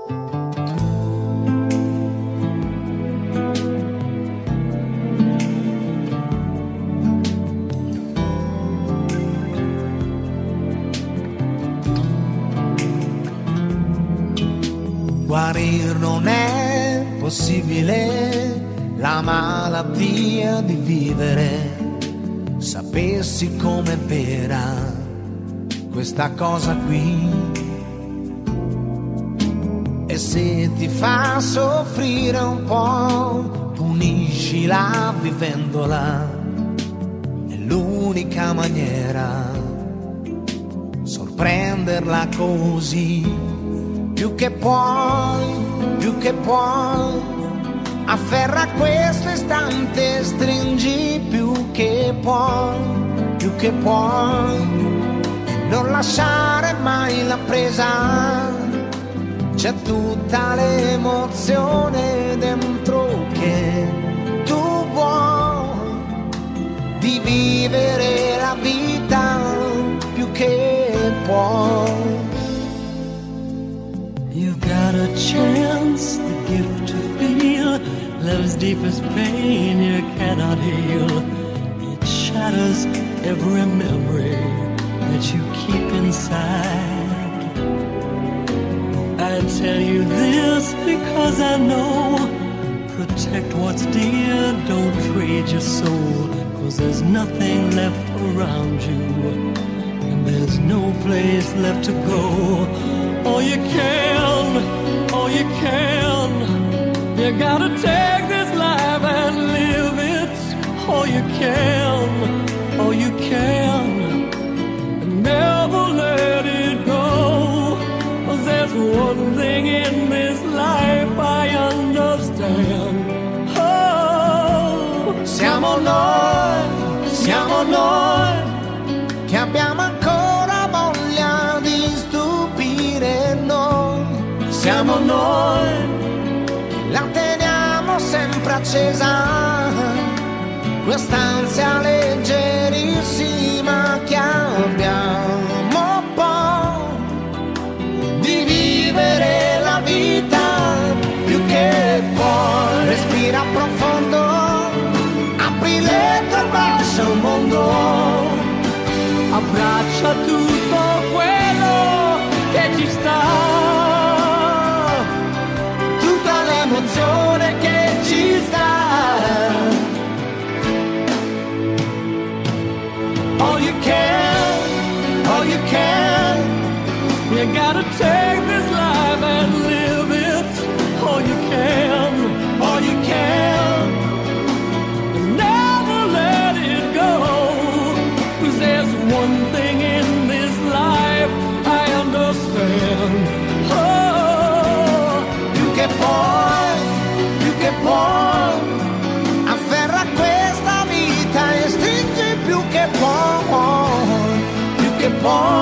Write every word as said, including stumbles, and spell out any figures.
Guarir non è possibile, la malattia di vivere. Sapessi com'è vera questa cosa qui, e se ti fa soffrire un po', puniscila vivendola. È l'unica maniera, sorprenderla così. Più che puoi, più che puoi, afferra questo istante, stringi più che puoi, più che puoi, e non lasciare mai la presa. C'è tutta l'emozione dentro che tu vuoi, di vivere la vita più che puoi. You've got a chance, the gift to feel love's deepest pain you cannot heal. It shatters every memory that you keep inside. I tell you this because I know, protect what's dear, don't trade your soul, 'cause there's nothing left around you, and there's no place left to go. All you can, all you can, you gotta take this life and live it. All you can, all you can, and never let it go. 'Cause there's one thing in this life I understand. Oh, siamo noi, siamo noi, che abbiamo ancora voglia di stupire noi. Siamo noi, la teniamo sempre accesa, quest'ansia leggerissima che abbiamo poi, di vivere la vita più che puoi. Respira profondo, apri le tue braccia al mondo, abbraccia tutto quello che ci sta, l'emozione che ci sta. All you can, all you can, you gotta take this life and live it. All you can, all you can, never let it go. 'Cause there's one thing in this life I understand. Oh, più che puoi, più che puoi, afferra questa vita e stringi più che puoi, più che puoi.